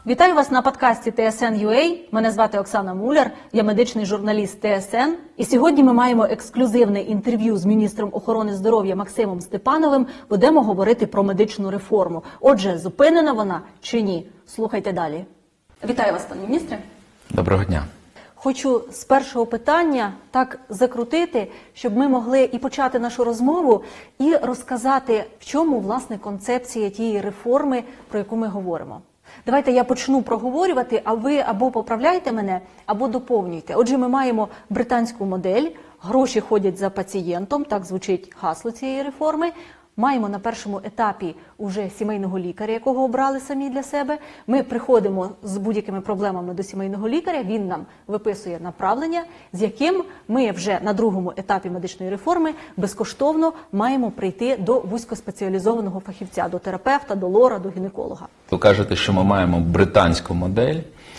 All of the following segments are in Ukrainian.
Вітаю вас на подкасті TSN.UA. Мене звати Оксана Муляр, я медичний журналіст TSN. І сьогодні ми маємо ексклюзивне інтерв'ю з міністром охорони здоров'я Максимом Степановим. Будемо говорити про медичну реформу. Отже, зупинена вона чи ні? Слухайте далі. Вітаю вас, пане міністре. Доброго дня. Хочу з першого питання так закрутити, щоб ми могли і почати нашу розмову, і розказати, в чому, власне, концепція тієї реформи, про яку ми говоримо. Давайте я почну проговорювати, а ви або поправляйте мене, або доповнюйте. Отже, ми маємо британську модель, гроші ходять за пацієнтом, так звучить гасло цієї реформи. Маємо на першому етапі уже сімейного лікаря, якого обрали самі для себе. Ми приходимо з будь-якими проблемами до сімейного лікаря, він нам виписує направлення, з яким ми вже на другому етапі медичної реформи безкоштовно маємо прийти до вузькоспеціалізованого фахівця, до терапевта, до лора, до гінеколога. Ви кажете, що ми маємо британську модель.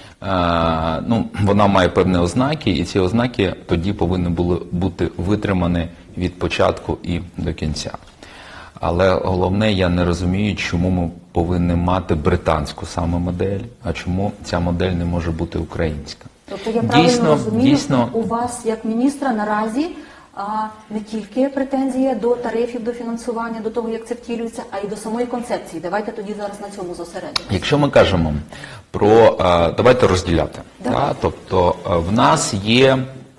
Вона має певні ознаки, і ці ознаки тоді повинні були бути витримані від початку і до кінця. Але головне, я не розумію, чому ми повинні мати британську саме модель, а чому ця модель не може бути українська. Тобто я правильно розумію, у вас як міністра наразі не тільки претензія до тарифів, до фінансування, до того, як це втілюється, а й до самої концепції. Давайте тоді зараз на цьому зосередимося. Якщо ми кажемо про... Давайте розділяти. Да? Тобто в нас є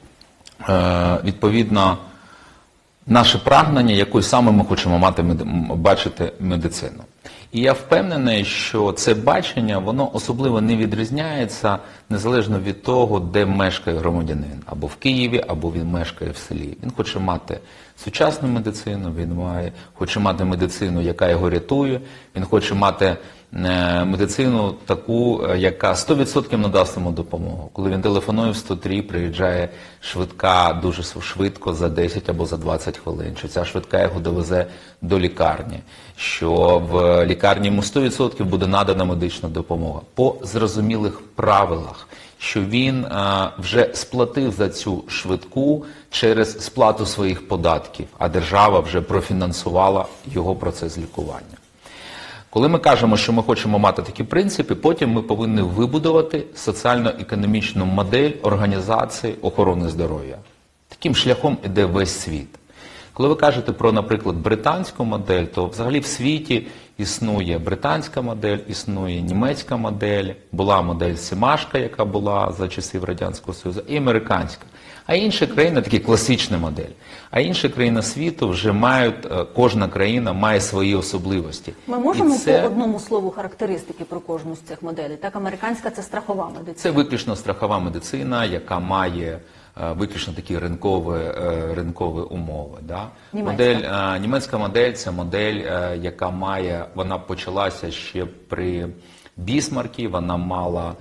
відповідно наше прагнення, якою саме ми хочемо бачити медицину. І я впевнений, що це бачення, воно особливо не відрізняється незалежно від того, де мешкає громадянин. Або в Києві, або він мешкає в селі. Він хоче мати сучасну медицину, він хоче мати медицину, яка його рятує, він хоче мати медицину таку, яка 100% надасть йому допомогу. Коли він телефонує в 103, приїжджає швидка дуже швидко за 10 або за 20 хвилин, що ця швидка його довезе до лікарні, що в лікарні йому 100% буде надана медична допомога по зрозумілих правилах, що він вже сплатив за цю швидку через сплату своїх податків, а держава вже профінансувала його процес лікування. Коли ми кажемо, що ми хочемо мати такі принципи, потім ми повинні вибудувати соціально-економічну модель організації охорони здоров'я. Таким шляхом іде весь світ. Коли ви кажете про, наприклад, британську модель, то взагалі в світі існує британська модель, існує німецька модель, була модель Семашка, яка була за часів Радянського Союзу, і американська. А інші країни, такі класичні моделі, а інші країни світу вже мають, кожна країна має свої особливості. Ми можемо по одному слову характеристики про кожну з цих моделей? Так, американська – це страхова медицина. Це виключно страхова медицина, яка має виключно такі ринкові умови. Да? Німецька модель – це модель, яка має, вона почалася ще при Бісмаркі, вона мала,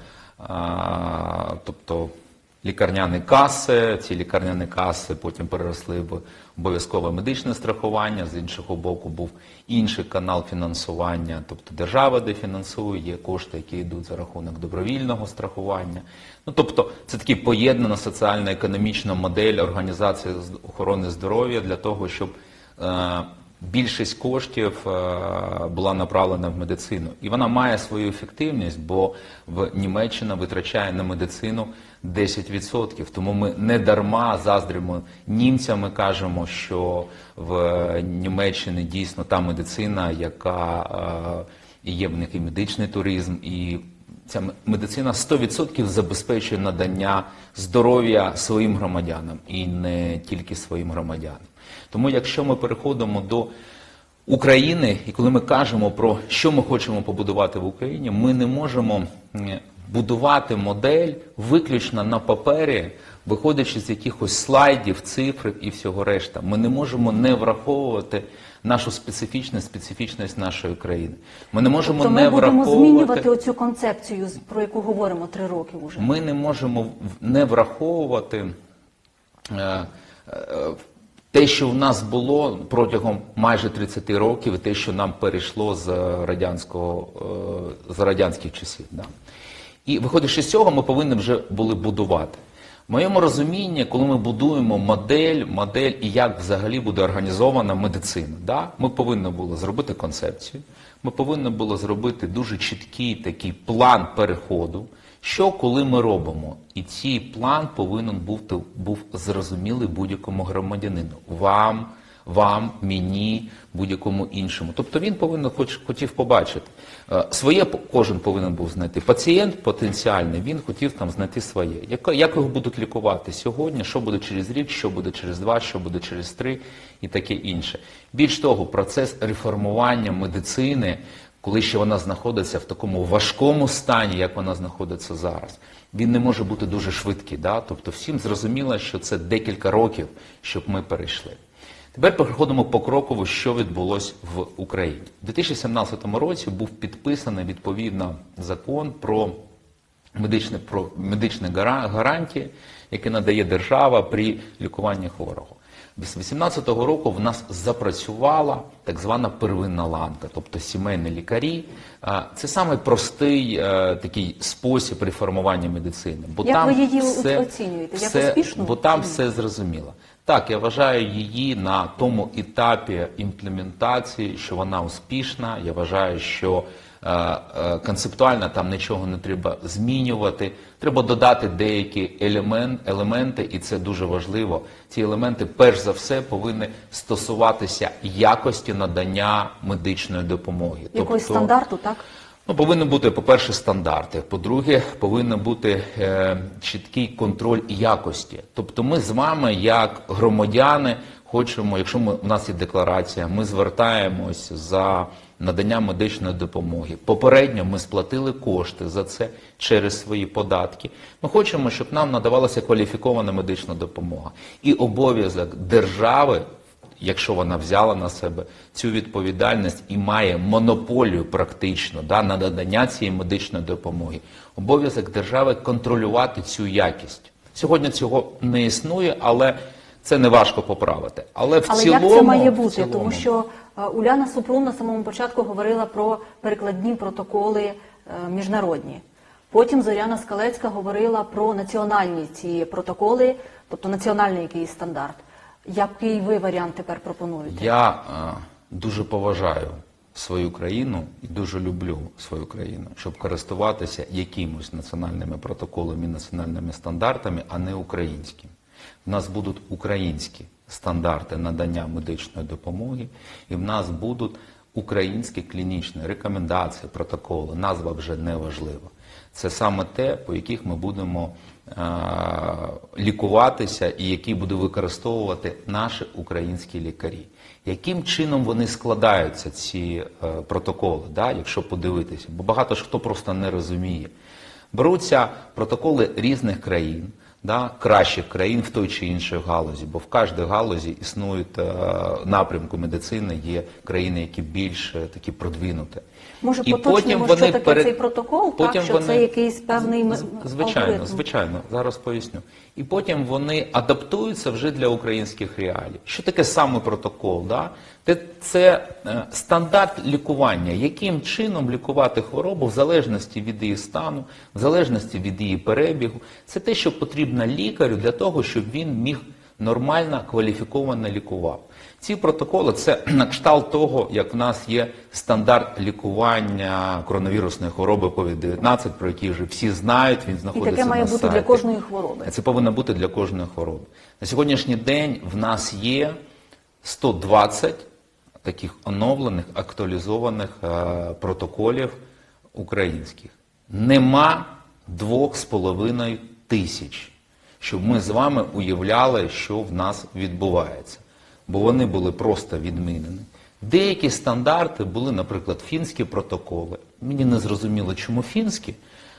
тобто, лікарняні каси, ці лікарняні каси потім переросли в обов'язкове медичне страхування, з іншого боку був інший канал фінансування, тобто держава дефінансує, є кошти, які йдуть за рахунок добровільного страхування. Тобто це така поєднана соціально-економічна модель організації охорони здоров'я для того, щоб більшість коштів була направлена в медицину. І вона має свою ефективність, бо Німеччина витрачає на медицину 10%. Тому ми не дарма заздримо німцям, ми кажемо, що в Німеччині дійсно та медицина, яка є в них і медичний туризм, і ця медицина 100% забезпечує надання здоров'я своїм громадянам і не тільки своїм громадянам. Тому якщо ми переходимо до України, і коли ми кажемо про що ми хочемо побудувати в Україні, ми не можемо будувати модель виключно на папері, виходячи з якихось слайдів, цифр і всього решта. Ми не можемо не враховувати нашу специфічність нашої країни. Ми не можемо не враховувати... Ми будемо змінювати оцю концепцію, про яку говоримо 3 роки вже. Ми не можемо не враховувати те, що в нас було протягом майже 30 років, і те, що нам перейшло з радянських часів. Да. І виходячи з цього, ми повинні вже були будувати. В моєму розумінні, коли ми будуємо модель і як взагалі буде організована медицина, да? Ми повинні були зробити концепцію, ми повинні були зробити дуже чіткий такий план переходу, що коли ми робимо. І цей план повинен був зрозумілий будь-якому громадянину. Вам, мені, будь-якому іншому. Тобто він хотів побачити. Своє кожен повинен був знайти. Пацієнт потенціальний, він хотів там знайти своє. Як його будуть лікувати сьогодні, що буде через рік, що буде через 2, що буде через 3 і таке інше. Більш того, процес реформування медицини, коли ще вона знаходиться в такому важкому стані, як вона знаходиться зараз, він не може бути дуже швидкий. Да? Тобто всім зрозуміло, що це декілька років, щоб ми перейшли. Тепер переходимо покроково, що відбулося в Україні. У 2017 році був підписаний відповідно закон про медичні гарантії, які надає держава при лікуванні хворого. З 2018 року в нас запрацювала так звана первинна ланка, тобто сімейні лікарі. Це самий простий такий спосіб реформування медицини. Бо як там ви її все, оцінюєте? Як успішну? Бо там все зрозуміло. Так, я вважаю її на тому етапі імплементації, що вона успішна. Я вважаю, що концептуально там нічого не треба змінювати. Треба додати деякі елементи, і це дуже важливо. Ці елементи, перш за все, повинні стосуватися якості надання медичної допомоги. Якогось стандарту, так? Ну, повинні бути, по-перше, стандарти. По-друге, повинен бути чіткий контроль якості. Тобто ми з вами, як громадяни, хочемо, якщо у нас є декларація, ми звертаємось за надання медичної допомоги. Попередньо ми сплатили кошти за це через свої податки. Ми хочемо, щоб нам надавалася кваліфікована медична допомога. І обов'язок держави, якщо вона взяла на себе цю відповідальність і має монополію практично на надання цієї медичної допомоги, обов'язок держави контролювати цю якість. Сьогодні цього не існує, але це не важко поправити. Але як це має бути? Тому що Уляна Супрун на самому початку говорила про перекладні протоколи міжнародні. Потім Зоряна Скалецька говорила про національні ці протоколи, тобто національний якийсь стандарт. Який ви варіант тепер пропонуєте? Я дуже поважаю свою країну і дуже люблю свою країну, щоб користуватися якимось національними протоколами і національними стандартами, а не українськими. В нас будуть українські стандарти надання медичної допомоги, і в нас будуть українські клінічні рекомендації, протоколи. Назва вже не важлива. Це саме те, по яких ми будемо лікуватися і які будуть використовувати наші українські лікарі. Яким чином вони складаються, ці протоколи, якщо подивитися? Бо багато ж хто просто не розуміє. Беруться протоколи різних країн, кращих країн в той чи іншій галузі, бо в кожній галузі існують напрямку медицини, є країни, які більш такі продвинуті. Може, поточнимо, що таке цей протокол, що це якийсь певний алгоритм? Звичайно, зараз поясню. І потім вони адаптуються вже для українських реалій. Що таке саме протокол? Це стандарт лікування. Яким чином лікувати хворобу в залежності від її стану, в залежності від її перебігу. Це те, що потрібно лікарю для того, щоб він міг нормально, кваліфіковано лікував. Ці протоколи – це на кшталт того, як в нас є стандарт лікування коронавірусної хвороби COVID-19, про який вже всі знають, він знаходиться на сайті. І таке має бути для кожної хвороби. Це повинно бути для кожної хвороби. На сьогоднішній день в нас є 120 таких оновлених, актуалізованих протоколів українських. Нема 2,5 тисяч, щоб ми з вами уявляли, що в нас відбувається. Бо вони були просто відмінені. Деякі стандарти були, наприклад, фінські протоколи. Мені не зрозуміло, чому фінські.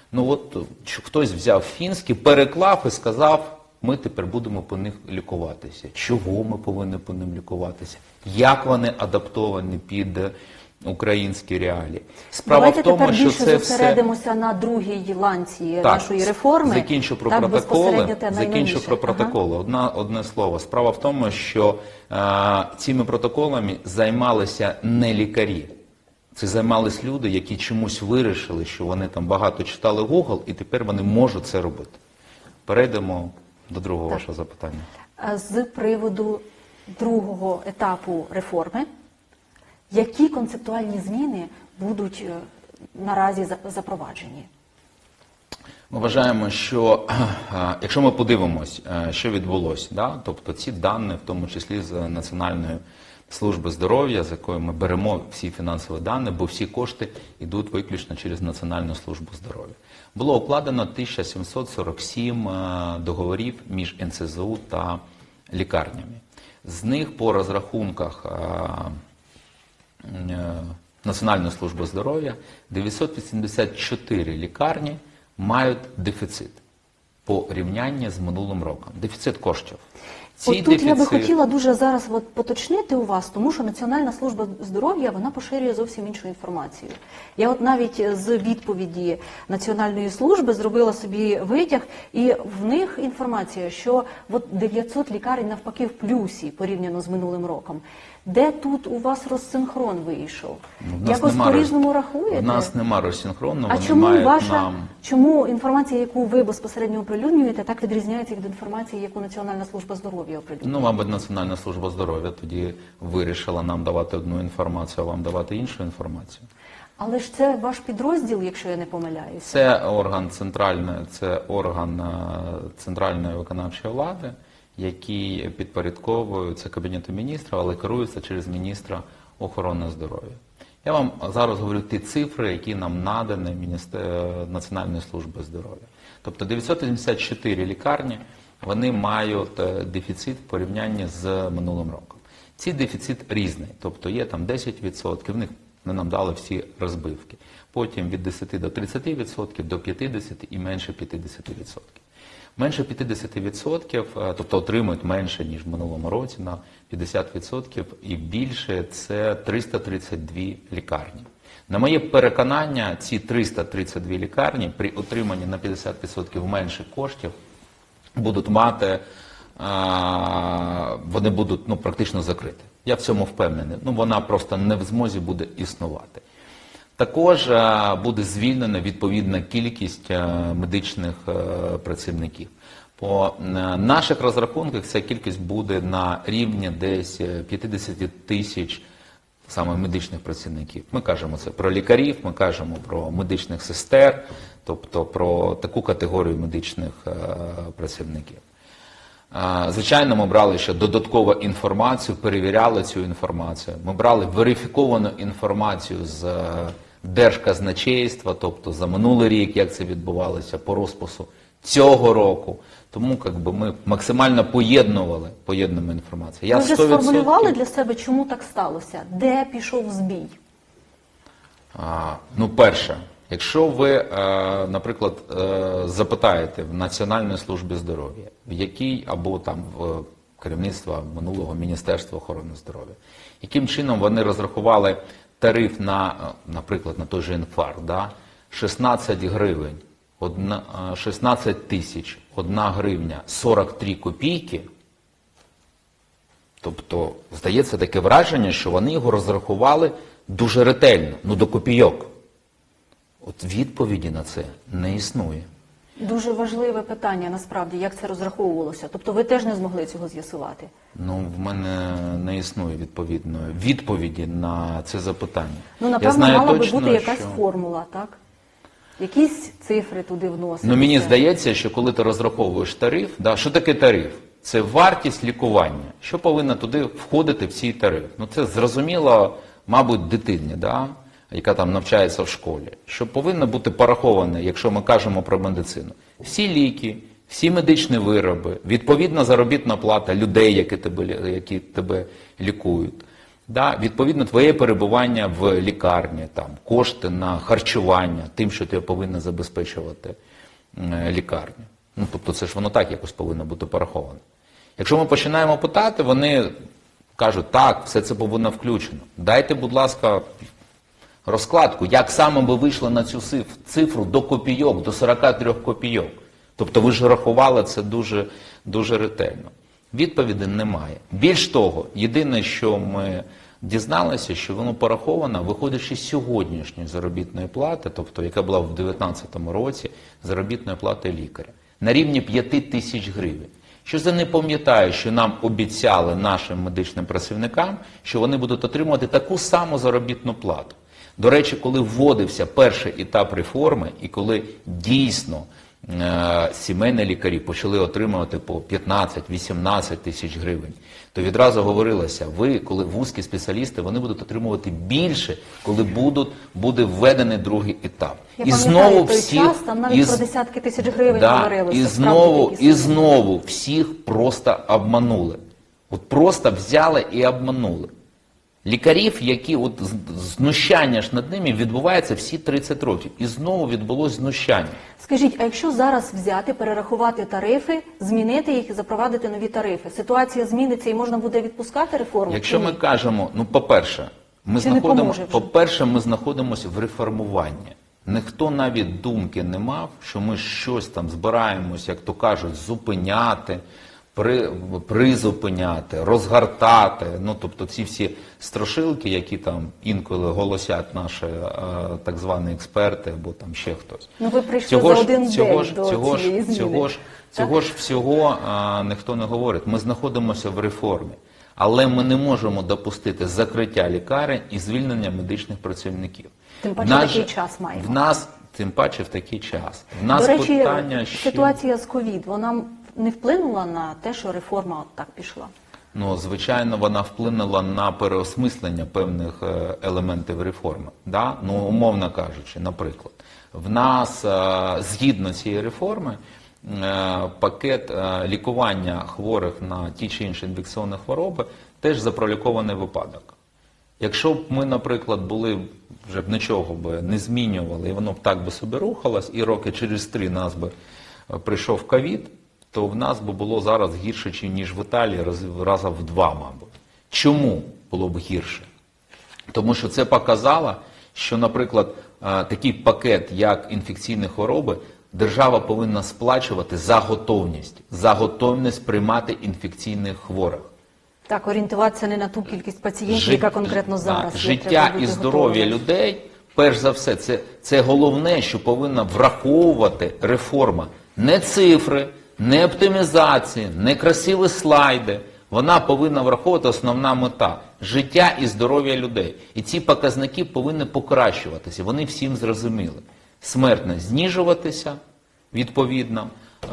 Хтось взяв фінські, переклав і сказав, ми тепер будемо по них лікуватися. Чого ми повинні по ним лікуватися? Як вони адаптовані під українські реалії? Справа в тому, тепер що більше це зосередимося на другій ланці нашої реформи. Закінчу про протоколи. Одне слово. Справа в тому, що цими протоколами займалися не лікарі. Це займались люди, які чомусь вирішили, що вони там багато читали Google, і тепер вони можуть це робити. Перейдемо до другого Так. вашого запитання. З приводу другого етапу реформи, які концептуальні зміни будуть наразі запроваджені? Ми вважаємо, що якщо ми подивимось, що відбулося, да? Тобто ці дані, в тому числі з Національної служби здоров'я, з якої ми беремо всі фінансові дані, бо всі кошти йдуть виключно через Національну службу здоров'я. Було укладено 1747 договорів між НСЗУ та лікарнями. З них по розрахунках Національної служби здоров'я 984 лікарні мають дефіцит по рівнянні з минулим роком. Дефіцит коштів. От тут я би хотіла дуже зараз поточнити у вас, тому що Національна служба здоров'я, вона поширює зовсім іншу інформацію. Я от навіть з відповіді Національної служби зробила собі витяг, і в них інформація, що от 900 лікарень навпаки в плюсі порівняно з минулим роком. Де тут у вас розсинхрон вийшов? Якось по-різному рахуєте? У нас нема розсинхрону, а вони чому мають нам... Чому інформація, яку ви безпосередньо оприлюднюєте, так відрізняється від інформації, яку Національна служба здоров'я оприлюднює? Ну, мабуть, Національна служба здоров'я тоді вирішила нам давати одну інформацію, а вам давати іншу інформацію. Але ж це ваш підрозділ, якщо я не помиляюся. Це орган центральної виконавчої влади, який підпорядковується Кабінету міністрів, але керується через міністра охорони здоров'я. Я вам зараз говорю ті цифри, які нам надані Національної служби здоров'я. Тобто 974 лікарні, вони мають дефіцит в порівнянні з минулим роком. Цей дефіцит різний, тобто є там 10%, в них ми нам дали всі розбивки. Потім від 10 до 30%, до 50% і менше 50%. Менше 50%, тобто отримують менше, ніж в минулому році, на 50% і більше – це 332 лікарні. На моє переконання, ці 332 лікарні при отриманні на 50% менше коштів будуть мати, вони будуть практично закриті. Я в цьому впевнений. Вона просто не в змозі буде існувати. Також буде звільнена відповідна кількість медичних працівників. По наших розрахунках ця кількість буде на рівні десь 50 тисяч саме медичних працівників. Ми кажемо це про лікарів, ми кажемо про медичних сестер, тобто про таку категорію медичних працівників. Звичайно, ми брали ще додаткову інформацію, перевіряли цю інформацію. Ми брали верифіковану інформацію з Держказначейства, тобто за минулий рік, як це відбувалося по розпису цього року. Тому ми максимально поєднуємо інформацію. Ви вже сформулювали для себе, чому так сталося? Де пішов збій? Перше, якщо ви, наприклад, запитаєте в Національній службі здоров'я, в якій або там в керівництва минулого Міністерства охорони здоров'я, яким чином вони розрахували тариф на, наприклад, на той же інфаркт, 16 гривень, 16 тисяч, 1 гривня, 43 копійки, тобто, здається таке враження, що вони його розрахували дуже ретельно, до копійок. От відповіді на це не існує. Дуже важливе питання, насправді, як це розраховувалося. Тобто ви теж не змогли цього з'ясувати? В мене не існує відповіді на це запитання. Напевно, мала би бути якась формула, так? Якісь цифри туди вносити. Мені здається, що коли ти розраховуєш тариф, що таке тариф? Це вартість лікування. Що повинно туди входити в цей тариф? Це зрозуміло, мабуть, дитині, яка там навчається в школі. Що повинно бути пораховане, якщо ми кажемо про медицину. Всі ліки, всі медичні вироби, відповідна заробітна плата людей, які тебе лікують. Відповідно, твоє перебування в лікарні, кошти на харчування, тим, що ти повинна забезпечувати лікарню. Тобто це ж воно так якось повинно бути пораховано. Якщо ми починаємо питати, вони кажуть, так, все це повинно включено. Дайте, будь ласка, розкладку, як саме ви вийшли на цю цифру до копійок, до 43 копійок. Тобто ви ж рахували це дуже, дуже ретельно. Відповіді немає. Більш того, єдине, що ми дізналися, що воно пораховано, виходячи з сьогоднішньої заробітної плати, тобто яка була в 2019 році, заробітної плати лікаря. на рівні 5 тисяч гривень. Що це не пам'ятаю, що нам обіцяли нашим медичним працівникам, що вони будуть отримувати таку саму заробітну плату. До речі, коли вводився перший етап реформи і коли дійсно сімейні лікарі почали отримувати по 15-18 тисяч гривень, то відразу говорилося, коли вузькі спеціалісти, вони будуть отримувати більше, коли буде введений другий етап. Я пам'ятаю той час, там навіть про десятки тисяч гривень говорилося. І знову всіх просто обманули. От просто взяли і обманули. Лікарів, які знущання ж над ними відбувається всі 30 років. І знову відбулось знущання. Скажіть, а якщо зараз взяти, перерахувати тарифи, змінити їх і запровадити нові тарифи, ситуація зміниться і можна буде відпускати реформу? Якщо ми кажемо, по-перше, ми знаходимося в реформуванні. Ніхто навіть думки не мав, що ми щось там збираємось, як то кажуть, зупиняти, призупиняти, розгортати, тобто ці всі страшилки, які там інколи голосять наші так звані експерти або там ще хтось. Ви прийшли за один день до цієї зміни. Цього ж всього ніхто не говорить. Ми знаходимося в реформі, але ми не можемо допустити закриття лікарень і звільнення медичних працівників. Тим паче такий час маємо. Тим паче в такий час. До речі, ситуація з ковід, вона не вплинула на те, що реформа так пішла? Звичайно, вона вплинула на переосмислення певних елементів реформи. Да? Умовно кажучи, наприклад, в нас, згідно цієї реформи, пакет лікування хворих на ті чи інші інфекційні хвороби теж за пролікований випадок. Якщо б ми, наприклад, вже б нічого не змінювали, і воно б так би собі рухалось, і роки через 3 нас би прийшов ковід, то в нас би було зараз гірше, ніж в Італії, раза в 2, мабуть. Чому було б гірше? Тому що це показало, що, наприклад, такий пакет, як інфекційні хвороби, держава повинна сплачувати за готовність приймати інфекційних хворих. Так, орієнтуватися не на ту кількість пацієнтів, яка конкретно зараз. Життя і здоров'я людей, перш за все, це головне, що повинна враховувати реформа. Не цифри, не оптимізації, не красиві слайди. Вона повинна враховувати основна мета – життя і здоров'я людей. І ці показники повинні покращуватися. Вони всім зрозуміли. Смертність знижуватися, відповідно,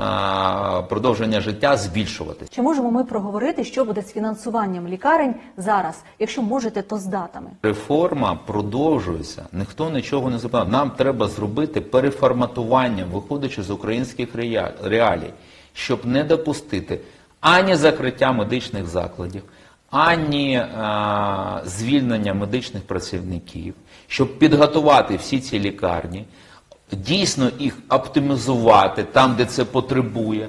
продовження життя збільшуватися. Чи можемо ми проговорити, що буде з фінансуванням лікарень зараз? Якщо можете, то з датами. Реформа продовжується, ніхто нічого не зупиняв. Нам треба зробити переформатування, виходячи з українських реалій, щоб не допустити ані закриття медичних закладів, ані звільнення медичних працівників, щоб підготувати всі ці лікарні, дійсно їх оптимізувати там, де це потребує,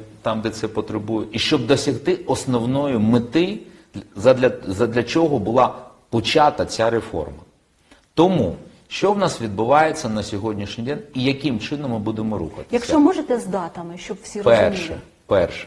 і щоб досягти основної мети, задля чого була почата ця реформа. Тому, що в нас відбувається на сьогоднішній день і яким чином ми будемо рухатися? Якщо можете з датами, щоб всі розуміли. Перше.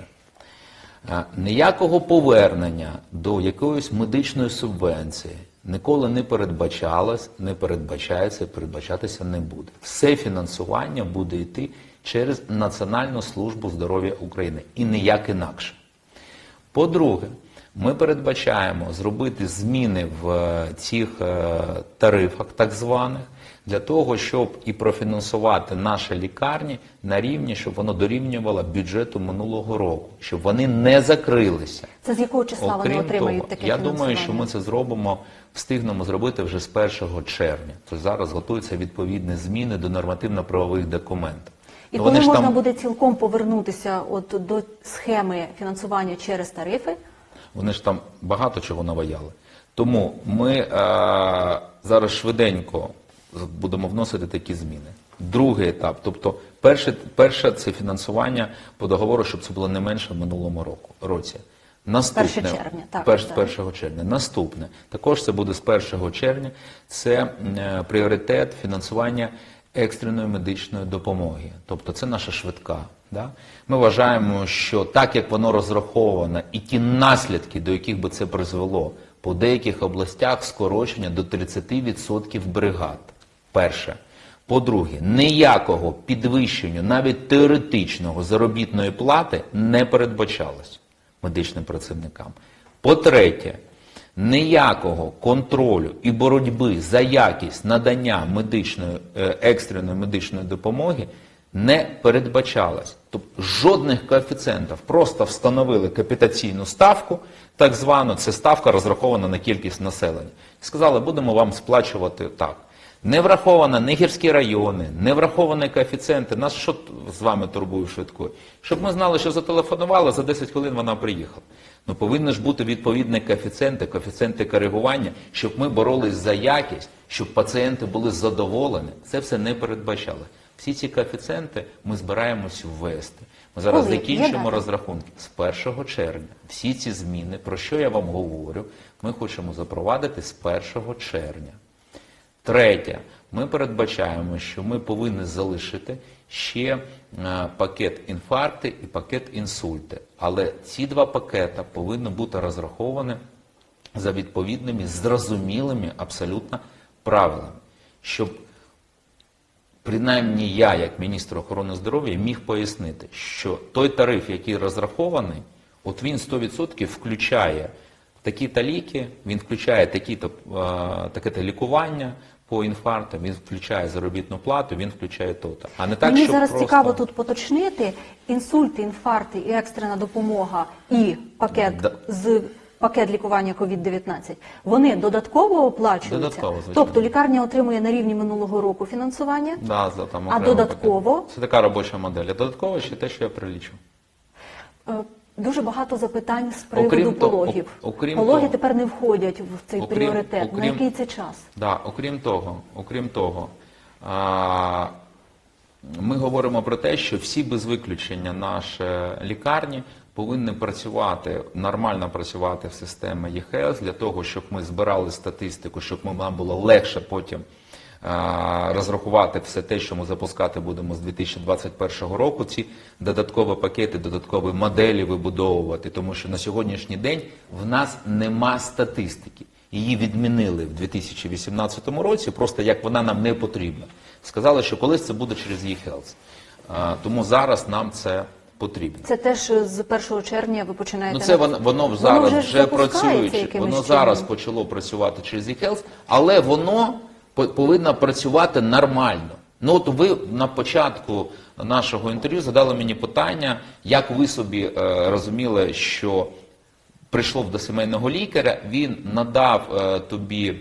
Ніякого повернення до якоїсь медичної субвенції ніколи не передбачалось, не передбачається і передбачатися не буде. Все фінансування буде йти через Національну службу здоров'я України і ніяк інакше. По-друге, ми передбачаємо зробити зміни в цих тарифах так званих, для того, щоб і профінансувати наші лікарні на рівні, щоб воно дорівнювало бюджету минулого року, щоб вони не закрилися. Це з якого числа вони отримають таке фінансування? Я думаю, що ми це встигнемо зробити вже з 1 червня. Тобто зараз готуються відповідні зміни до нормативно-правових документів. І коли можна буде цілком повернутися до схеми фінансування через тарифи? Вони ж там багато чого наваяли. Тому ми зараз швиденько будемо вносити такі зміни. Другий етап, тобто перше це фінансування по договору, щоб це було не менше в минулому році. Наступне, 1 червня, так. 1 червня. Наступне, також це буде з 1 червня, це пріоритет фінансування екстреної медичної допомоги. Тобто це наша швидка. Да? Ми вважаємо, що так, як воно розраховано, і ті наслідки, до яких би це призвело, по деяких областях скорочення до 30% бригад. Перше. По-друге, ніякого підвищення, навіть теоретичного заробітної плати не передбачалось медичним працівникам. По-третє, ніякого контролю і боротьби за якість надання екстреної медичної допомоги не передбачалось. Тобто жодних коефіцієнтів, просто встановили капітаційну ставку, так звану, це ставка розрахована на кількість населення. Сказали, будемо вам сплачувати так. Не враховано ні гірські райони, не враховані коефіцієнти. Нас що з вами турбує швидкою? Щоб ми знали, що зателефонували, за 10 хвилин вона приїхала. Ну, повинні ж бути відповідні коефіцієнти коригування, щоб ми боролись за якість, щоб пацієнти були задоволені. Це все не передбачали. Всі ці коефіцієнти ми збираємось ввести. Ми зараз закінчимо розрахунки з 1 червня. Всі ці зміни, про що я вам говорю, ми хочемо запровадити з 1 червня. Третє, ми передбачаємо, що ми повинні залишити ще пакет інфаркти і пакет інсульти. Але ці два пакети повинні бути розраховані за відповідними, зрозумілими абсолютно правилами. Щоб принаймні я, як міністр охорони здоров'я, міг пояснити, що той тариф, який розрахований, от він 100% включає такі-то ліки, він включає таке-то лікування по інфаркту, він включає заробітну плату, він включає то-то. А не так, Мені що зараз просто... цікаво тут поточнити: інсульти, інфаркти і екстрена допомога і пакет лікування COVID-19, вони додатково оплачуються? Додатково, звичайно. Тобто лікарня отримує на рівні минулого року фінансування, Да, а додатково? Це така робоча модель. А додатково ще те, що я прилічу. Дуже багато запитань з приводу пологів. Пологи тепер не входять в цей пріоритет. На який це час? Да, окрім того, ми говоримо про те, що всі без виключення наші лікарні повинні працювати, нормально працювати в системі ЄХЕЛС для того, щоб ми збирали статистику, щоб нам було легше потім розрахувати все те, що ми запускати будемо з 2021 року, ці додаткові пакети, додаткові моделі вибудовувати, тому що на сьогоднішній день в нас нема статистики. Її відмінили в 2018 році, просто як вона нам не потрібна. Сказали, що колись це буде через eHealth. Тому зараз нам це потрібно. Це теж з 1 червня ви починаєте? Ну, це воно зараз вже працює, воно зараз почало працювати через eHealth, але воно повинно працювати нормально. Ну от ви на початку нашого інтерв'ю задали мені питання, як ви собі розуміли, що прийшов до сімейного лікаря, він надав тобі,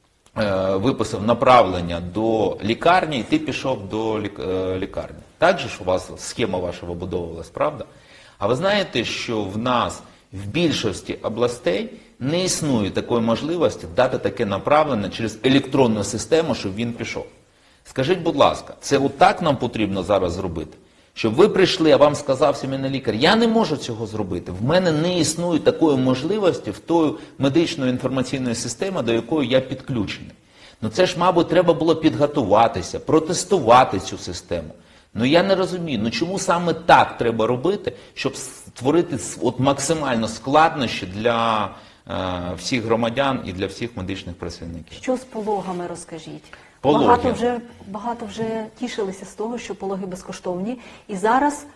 виписав направлення до лікарні, і ти пішов до лікарні. Так же ж у вас схема ваша вибудовувалась, правда? А ви знаєте, що в нас в більшості областей не існує такої можливості дати таке направлення через електронну систему, щоб він пішов. Скажіть, будь ласка, це отак нам потрібно зараз зробити? Щоб ви прийшли, а вам сказав сімейний лікар, я не можу цього зробити, в мене не існує такої можливості в тої медичної інформаційної системи, до якої я підключений. Ну це ж, мабуть, треба було підготуватися, протестувати цю систему. Ну я не розумію, ну чому саме так треба робити, щоб створити от максимально складнощі для всіх громадян і для всіх медичних працівників. Що з пологами, розкажіть? Пологи. Багато вже тішилися з того, що пологи безкоштовні. І зараз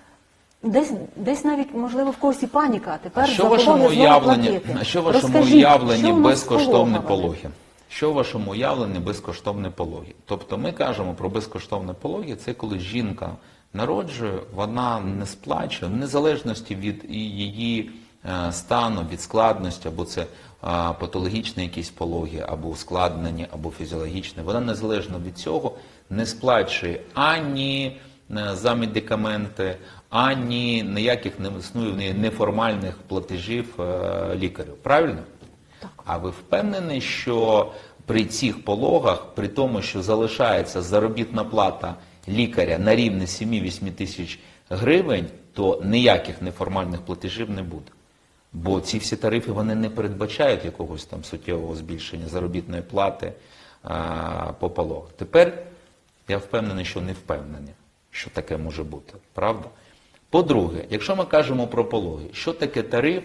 десь навіть, можливо, в когось і паніка. А тепер за пологи знову платити. А що в вашому уявленні безкоштовні пологи? Що в вашому уявленні безкоштовні пологи? Тобто ми кажемо про безкоштовні пологи, це коли жінка народжує, вона не сплачує, в незалежності від її стану, від складності, або це патологічні якісь пологи, або ускладнені, або фізіологічні, вона незалежно від цього не сплачує ані за медикаменти, ані ніяких не існує в неї неформальних платежів лікарю. Правильно? Так. А ви впевнені, що при цих пологах, при тому, що залишається заробітна плата лікаря на рівні 7-8 тисяч гривень, то ніяких неформальних платежів не буде? Бо ці всі тарифи, вони не передбачають якогось там суттєвого збільшення заробітної плати по пологах. Тепер я впевнений, що не впевнений, що таке може бути. Правда? По-друге, якщо ми кажемо про пологи, що таке тариф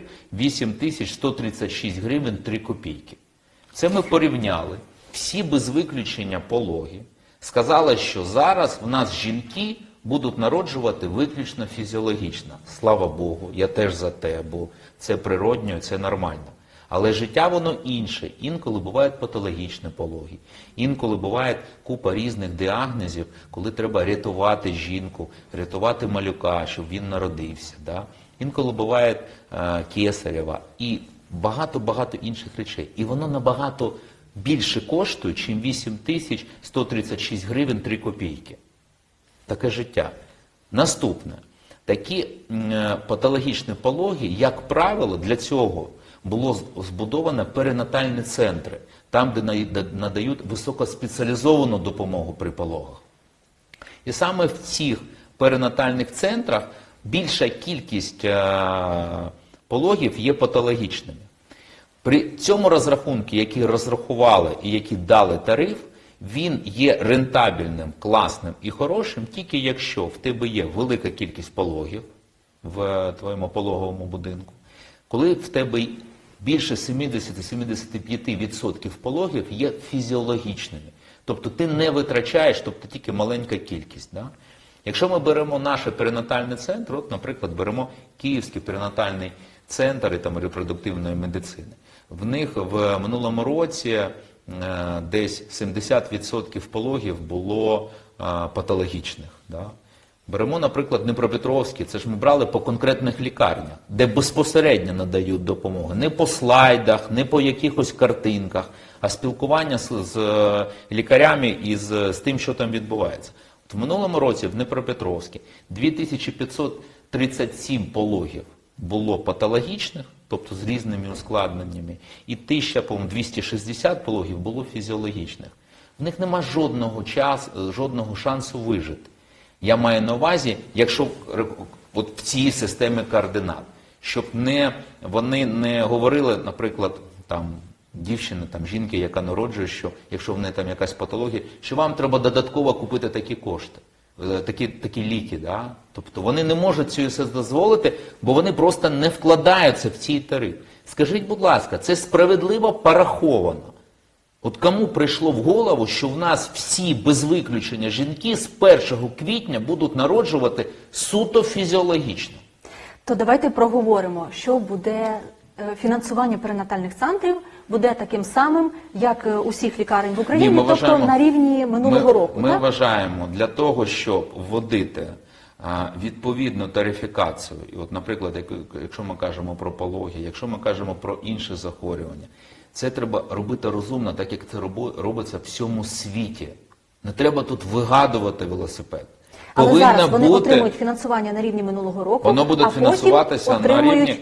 8136 гривень 3 копійки? Це ми порівняли всі без виключення пологи сказала, що зараз в нас жінки будуть народжувати виключно фізіологічно. Слава Богу, я теж за те, бо це природньо, це нормально. Але життя воно інше. Інколи бувають патологічні пологи, інколи буває купа різних діагнозів, коли треба рятувати жінку, рятувати малюка, щоб він народився. Да? Інколи буває кесарева і багато-багато інших речей. І воно набагато більше коштує, ніж 8136 гривень 3 копійки. Таке життя. Наступне. Такі патологічні пологи, як правило, для цього було збудовано перинатальні центри, там, де надають високоспеціалізовану допомогу при пологах. І саме в цих перинатальних центрах більша кількість пологів є патологічними. При цьому розрахунку, який розрахували і який дали тариф, він є рентабельним, класним і хорошим, тільки якщо в тебе є велика кількість пологів в твоєму пологовому будинку, коли в тебе більше 70-75% пологів є фізіологічними. Тобто ти не витрачаєш, тобто тільки маленька кількість. Да? Якщо ми беремо наші перинатальні центри, от, наприклад, беремо Київський перинатальний центр там, репродуктивної медицини, в них в минулому році десь 70% пологів було патологічних. Да? Беремо, наприклад, Дніпропетровський, це ж ми брали по конкретних лікарнях, де безпосередньо надають допомогу. Не по слайдах, не по якихось картинках, а спілкування з лікарями і з тим, що там відбувається. От в минулому році в Дніпропетровській 2537 пологів було патологічних, тобто з різними ускладненнями, і 1260 пологів було фізіологічних. В них нема жодного шансу вижити. Я маю на увазі, якщо от в цій системі координат, щоб вони не говорили, наприклад, там, дівчини, там, жінки, яка народжує, що якщо в неї там якась патологія, що вам треба додатково купити такі кошти, такі ліки. Да? Тобто вони не можуть цього все дозволити, бо вони просто не вкладаються в цей тариф. Скажіть, будь ласка, це справедливо пораховано? От кому прийшло в голову, що в нас всі, без виключення, жінки з 1 квітня будуть народжувати суто фізіологічно? То давайте проговоримо, що буде фінансування перинатальних центрів буде таким самим, як усіх лікарень в Україні, тобто вважаємо, на рівні минулого року. Ми вважаємо, для того, щоб вводити відповідну тарифікацію, і от, наприклад, якщо ми кажемо про пологи, якщо ми кажемо про інші захворювання, це треба робити розумно, так як це робиться в всьому світі. Не треба тут вигадувати велосипед. Але зараз вони отримують фінансування на рівні минулого року, воно буде фінансуватися на рівні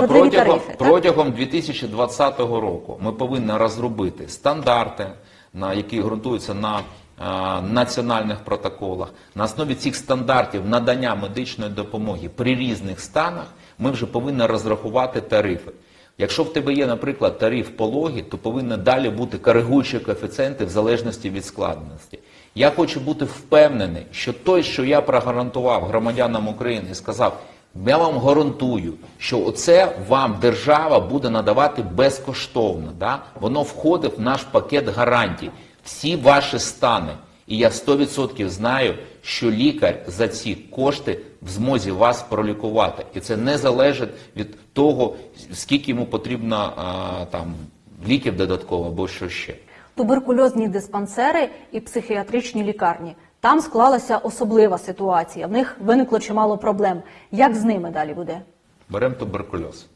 протягом 2020 року. Ми повинні розробити стандарти, які ґрунтуються на національних протоколах. На основі цих стандартів надання медичної допомоги при різних станах ми вже повинні розрахувати тарифи. Якщо в тебе є, наприклад, тариф пологи, то повинні далі бути коригуючі коефіцієнти в залежності від складності. Я хочу бути впевнений, що той, що я прогарантував громадянам України і сказав, я вам гарантую, що оце вам держава буде надавати безкоштовно. Да? Воно входить в наш пакет гарантій. Всі ваші стани. І я 100% знаю, що лікар за ці кошти в змозі вас пролікувати. І це не залежить від того, скільки йому потрібно там, ліків додатково або що ще. Туберкульозні диспансери і психіатричні лікарні. Там склалася особлива ситуація. В них виникло чимало проблем. Як з ними далі буде? Беремо туберкульоз.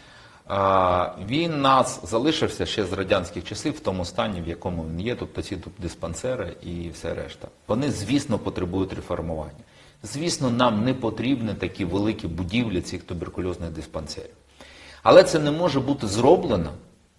Він нас залишився ще з радянських часів в тому стані, в якому він є, тобто ці диспансери і все решта. Вони, звісно, потребують реформування. Звісно, нам не потрібні такі великі будівлі цих туберкульозних диспансерів. Але це не може бути зроблено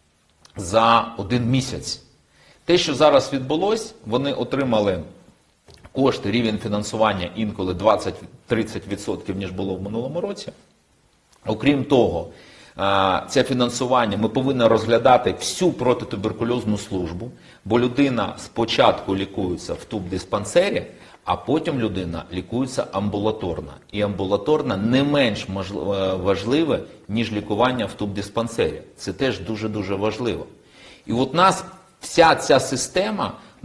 за один місяць. Те, що зараз відбулось, вони отримали кошти, рівень фінансування інколи 20-30%, ніж було в минулому році. Окрім того, це фінансування ми повинні розглядати всю протитуберкульозну службу, бо людина спочатку лікується в тубдиспансері, а потім людина лікується амбулаторно. І амбулаторно не менш важливе, ніж лікування в тубдиспансері. Це теж дуже-дуже важливо. І от нас вся ця система,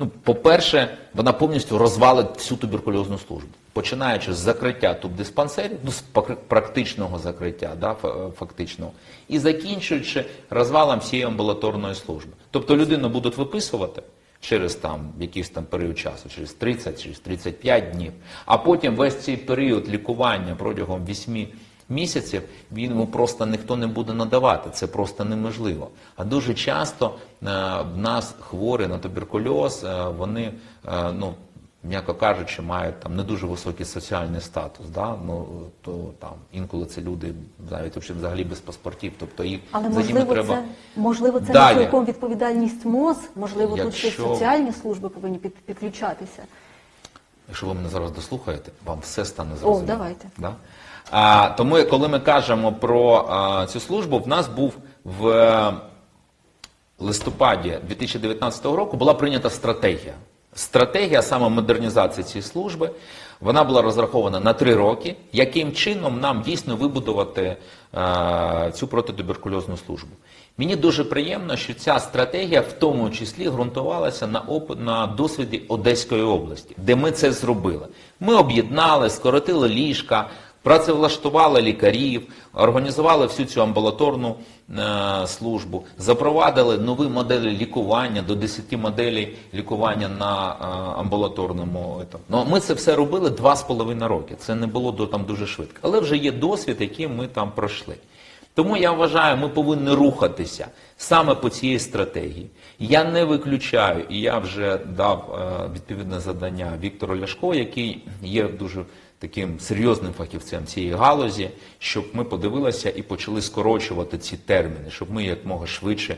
Ну, по-перше, вона повністю розвалить всю туберкульозну службу. Починаючи з закриття тубдиспансерів, ну, з практичного закриття, да, фактичного, і закінчуючи розвалом всієї амбулаторної служби. Тобто людину будуть виписувати через там, якийсь там період часу, через 30, через 35 днів, а потім весь цей період лікування протягом 8 місяців він йому просто ніхто не буде надавати, це просто неможливо. А дуже часто в нас хворі на туберкульоз, вони, ну, м'яко кажучи, мають там не дуже високий соціальний статус, да? Ну, то там інколи це люди навіть взагалі без паспортів, тобто їх Але за ними треба. можливо, це Далі. не цілком відповідальність МОЗ, можливо, тут ще Якщо- соціальні служби повинні підключатися. Якщо ви мене зараз дослухаєте, вам все стане зрозуміло. давайте. Да? Тому, коли ми кажемо про цю службу, в нас був в листопаді 2019 року була прийнята стратегія. Стратегія саме модернізації цієї служби, вона була розрахована на 3 роки, яким чином нам дійсно вибудувати цю протитуберкульозну службу. Мені дуже приємно, що ця стратегія в тому числі ґрунтувалася на досвіді Одеської області, де ми це зробили. Ми об'єднали, скоротили ліжка, працевлаштували лікарів, організували всю цю амбулаторну службу, запровадили нові моделі лікування, до 10 моделей лікування на амбулаторному етапі. Ну, ми це все робили 2,5 роки, це не було там дуже швидко. Але вже є досвід, який ми там пройшли. Тому я вважаю, ми повинні рухатися саме по цій стратегії. Я не виключаю, і я вже дав відповідне завдання Віктору Ляшко, який є дуже таким серйозним фахівцем цієї галузі, щоб ми подивилися і почали скорочувати ці терміни, щоб ми якомога швидше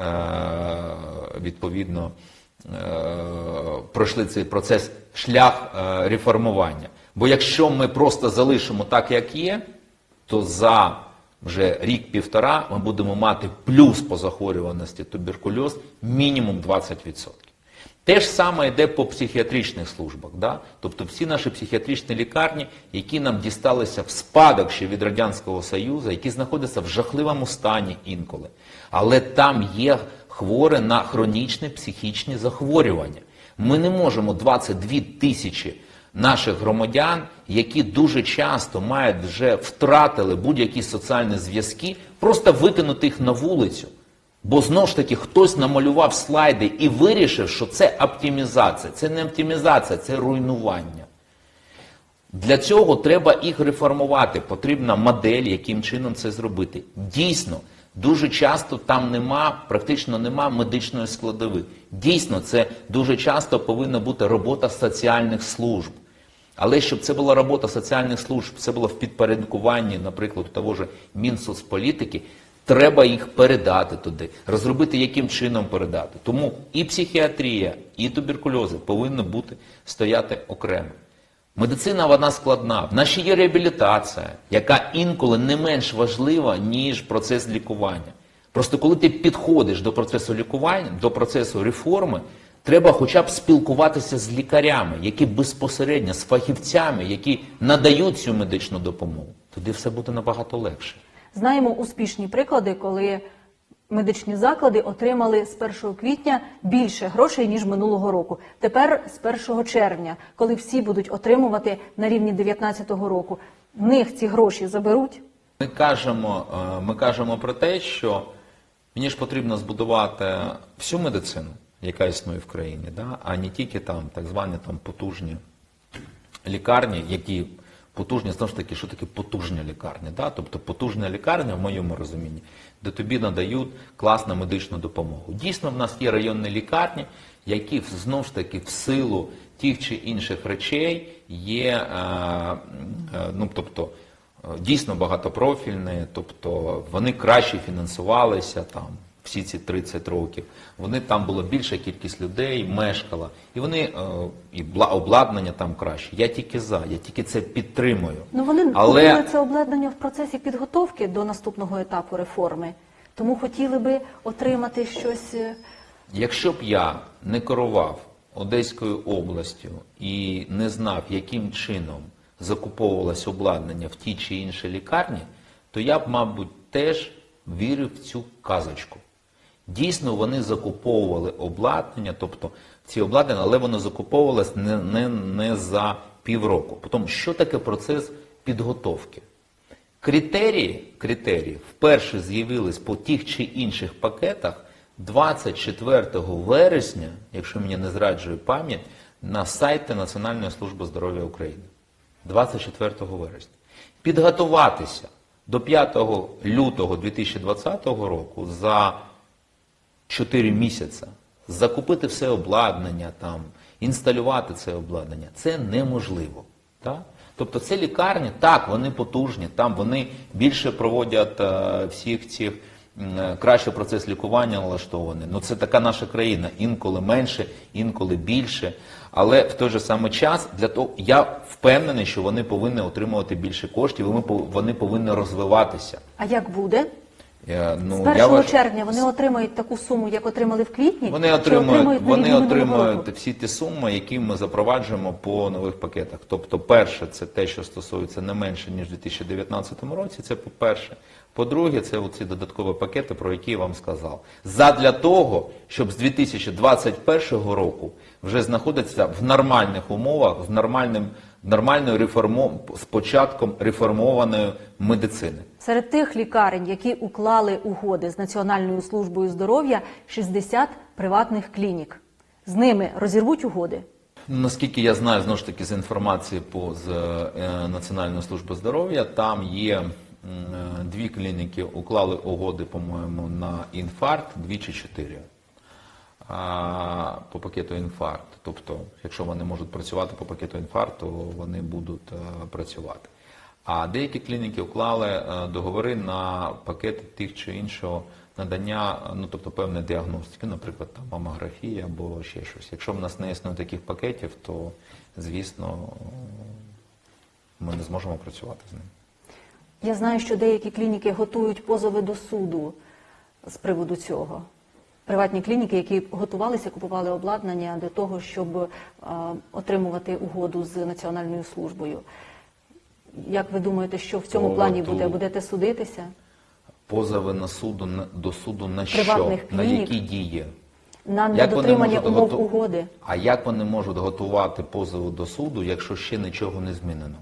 відповідно пройшли цей процес, шлях реформування. Бо якщо ми просто залишимо так, як є, то за вже рік-півтора ми будемо мати плюс по захворюваності туберкульоз мінімум 20%. Те ж саме йде по психіатричних службах. Да? Тобто всі наші психіатричні лікарні, які нам дісталися в спадок ще від Радянського Союзу, які знаходяться в жахливому стані інколи. Але там є хворі на хронічні психічні захворювання. Ми не можемо 22 тисячі наших громадян, які дуже часто вже втратили будь-які соціальні зв'язки, просто викинути їх на вулицю. Бо знову ж таки хтось намалював слайди і вирішив, що це оптимізація. Це не оптимізація, це руйнування. Для цього треба їх реформувати. Потрібна модель, яким чином це зробити. Дійсно, дуже часто там практично нема медичної складової. Дійсно, це дуже часто повинна бути робота соціальних служб. Але щоб це була робота соціальних служб, це було в підпорядкуванні, наприклад, того ж Мінсоцполітики, треба їх передати туди, розробити, яким чином передати. Тому і психіатрія, і туберкульози повинні стояти окремо. Медицина, вона складна. В нас ще є реабілітація, яка інколи не менш важлива, ніж процес лікування. Просто коли ти підходиш до процесу лікування, до процесу реформи, треба хоча б спілкуватися з лікарями, які безпосередньо, з фахівцями, які надають цю медичну допомогу. Тоді все буде набагато легше. Знаємо успішні приклади, коли медичні заклади отримали з 1 квітня більше грошей, ніж минулого року. Тепер з 1 червня, коли всі будуть отримувати на рівні 2019 року, в них ці гроші заберуть? Ми кажемо про те, що мені ж потрібно збудувати всю медицину, яка існує в країні, да? А не тільки там так звані потужні лікарні, які потужні, знову ж таки, що таке потужні лікарні? Да? Тобто потужна лікарня, в моєму розумінні, де тобі надають класну медичну допомогу. Дійсно, в нас є районні лікарні, які, знову ж таки, в силу тих чи інших речей є, дійсно багатопрофільні, тобто вони краще фінансувалися там всі ці 30 років. Там була більша кількість людей, мешкала. І і обладнання там краще. Я тільки за, я тільки це підтримую. Вони купили це обладнання в процесі підготовки до наступного етапу реформи. Тому хотіли би отримати щось... Якщо б я не керував Одеською областю і не знав, яким чином закуповувалось обладнання в тій чи іншій лікарні, то я б, мабуть, теж вірив в цю казочку. Дійсно, вони закуповували обладнання, тобто ці обладнання, але воно закуповувалось не за півроку. Потім, що таке процес підготовки? Критерії вперше з'явились по тих чи інших пакетах 24 вересня, якщо мені не зраджує пам'ять, на сайті Національної служби здоров'я України. 24 вересня. Підготуватися до 5 лютого 2020 року за 4 місяці, закупити все обладнання, там, інсталювати це обладнання, це неможливо. Так? Тобто це лікарні, так, вони потужні, там вони більше проводять всіх цих, краще процес лікування налаштований. Ну це така наша країна, інколи менше, інколи більше. Але в той же самий час, я впевнений, що вони повинні отримувати більше коштів, вони повинні розвиватися. А як буде? Ну, з 1 червня вони отримають таку суму, як отримали в квітні? Вони отримують всі ті суми, які ми запроваджуємо по нових пакетах. Тобто, перше, це те, що стосується не менше, ніж у 2019 році, це по-перше. По-друге, це оці додаткові пакети, про які я вам сказав. Задля того, щоб з 2021 року вже знаходитися в нормальних умовах, з початком реформованої медицини. Серед тих лікарень, які уклали угоди з Національною службою здоров'я, 60 приватних клінік. З ними розірвуть угоди? Наскільки я знаю, знову ж таки, з інформації з Національної служби здоров'я, там є 2 клініки, уклали угоди, по-моєму, на інфаркт, 2 чи 4. По пакету інфаркт. Тобто, якщо вони можуть працювати по пакету інфаркту, вони будуть працювати. А деякі клініки уклали договори на пакет тих чи іншого надання, ну тобто певної діагностики, наприклад, там мамографія або ще щось. Якщо в нас не існує таких пакетів, то, звісно, ми не зможемо працювати з ним. Я знаю, що деякі клініки готують позови до суду з приводу цього. Приватні клініки, які готувалися, купували обладнання для того, щоб отримувати угоду з Національною службою. Як ви думаєте, що в цьому плані буде? Будете судитися? Позови до суду на приватних що? На які дії? На недотримання умов угоди. А як вони можуть готувати позови до суду, якщо ще нічого не змінено?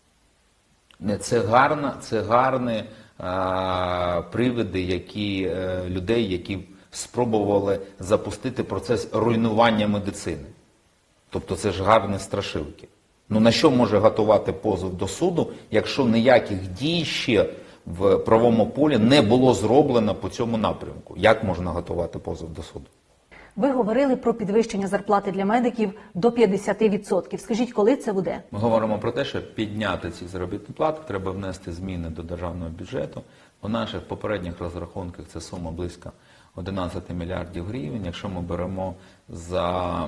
Це гарні привиди людей, які спробували запустити процес руйнування медицини. Тобто це ж гарні страшилки. Ну на що може готувати позов до суду, якщо ніяких дій ще в правовому полі не було зроблено по цьому напрямку? Як можна готувати позов до суду? Ви говорили про підвищення зарплати для медиків до 50%. Скажіть, коли це буде? Ми говоримо про те, що підняти ці заробітні плати, треба внести зміни до державного бюджету. По наших попередніх розрахунках це сума близько 11 мільярдів гривень. Якщо ми беремо за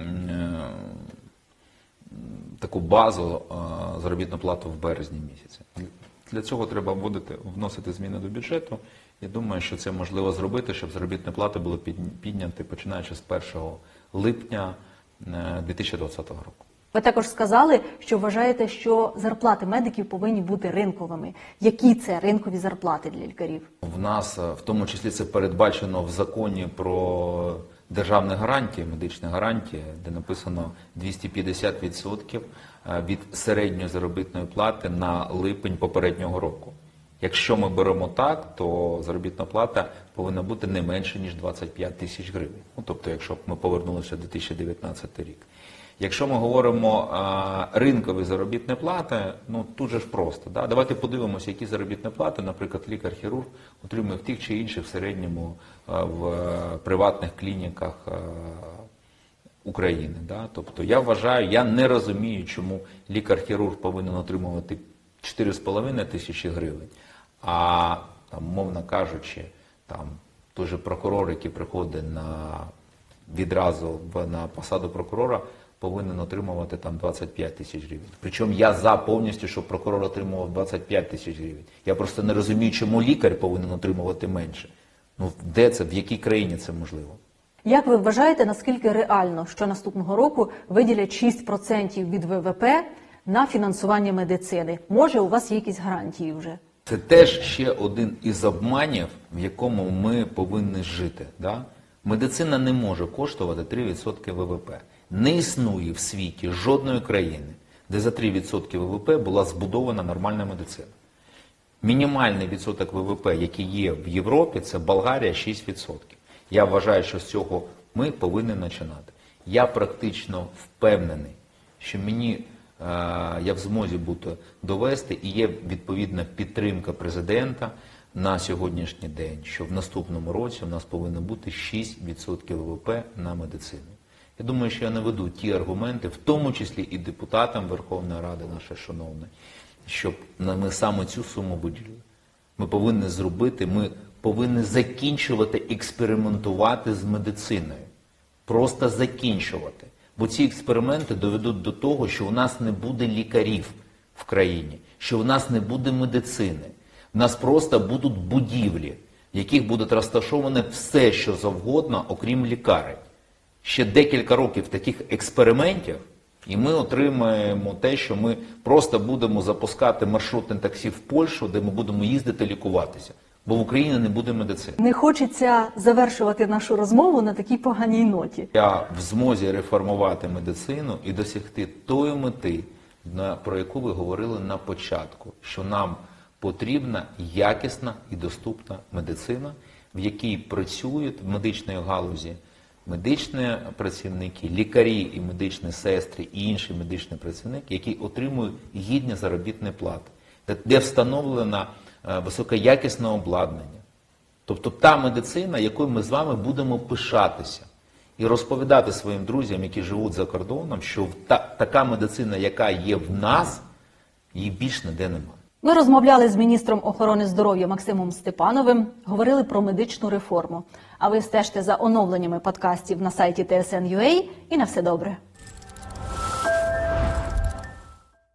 таку базу заробітну плату в березні місяці. Для цього треба буде вносити зміни до бюджету. Я думаю, що це можливо зробити, щоб заробітні плати були підняті починаючи з 1 липня 2020 року. Ви також сказали, що вважаєте, що зарплати медиків повинні бути ринковими. Які це ринкові зарплати для лікарів? В нас, в тому числі, це передбачено в законі про державні гарантії, медичні гарантії, де написано 250% від середньої заробітної плати на липень попереднього року. Якщо ми беремо так, то заробітна плата повинна бути не менше, ніж 25 тисяч гривень. Ну, тобто, якщо б ми повернулися в 2019 рік. Якщо ми говоримо ринкові заробітні плати, ну тут же ж просто. Да? Давайте подивимося, які заробітні плати, наприклад, лікар-хірург отримує в тих чи інших в середньому в приватних клініках України. Да? Тобто я вважаю, я не розумію, чому лікар-хірург повинен отримувати 4,5 тисячі гривень, а, там, мовно кажучи, там, той же прокурор, який приходить відразу на посаду прокурора, повинен отримувати там 25 тисяч гривень. Причому я за повністю, щоб прокурор отримував 25 тисяч гривень. Я просто не розумію, чому лікар повинен отримувати менше. Ну, де це, в якій країні це можливо? Як ви вважаєте, наскільки реально, що наступного року виділять 6% від ВВП на фінансування медицини? Може, у вас є якісь гарантії вже? Це теж ще один із обманів, в якому ми повинні жити. Да? Медицина не може коштувати 3% ВВП. Не існує в світі жодної країни, де за 3% ВВП була збудована нормальна медицина. Мінімальний відсоток ВВП, який є в Європі, це Болгарія 6%. Я вважаю, що з цього ми повинні починати. Я практично впевнений, що я в змозі буду довести, і є відповідна підтримка президента на сьогоднішній день, що в наступному році у нас повинно бути 6% ВВП на медицину. Я думаю, що я наведу ті аргументи, в тому числі і депутатам Верховної Ради, нашої шановної, щоб ми саме цю суму виділили. Ми повинні зробити, ми повинні закінчувати експериментувати з медициною. Просто закінчувати. Бо ці експерименти доведуть до того, що у нас не буде лікарів в країні, що у нас не буде медицини. У нас просто будуть будівлі, в яких буде розташоване все, що завгодно, окрім лікарень. Ще декілька років таких експериментів, і ми отримаємо те, що ми просто будемо запускати маршрутне таксі в Польщу, де ми будемо їздити лікуватися. Бо в Україні не буде медицини. Не хочеться завершувати нашу розмову на такій поганій ноті. Я в змозі реформувати медицину і досягти тої мети, про яку ви говорили на початку, що нам потрібна якісна і доступна медицина, в якій працюють в медичній галузі медичні працівники, лікарі і медичні сестри і інші медичні працівники, які отримують гідні заробітні плати, де встановлено високоякісне обладнання. Тобто та медицина, якою ми з вами будемо пишатися і розповідати своїм друзям, які живуть за кордоном, що така медицина, яка є в нас, її більш ніде немає. Ми розмовляли з міністром охорони здоров'я Максимом Степановим, говорили про медичну реформу. А ви стежте за оновленнями подкастів на сайті TSN.ua і на все добре.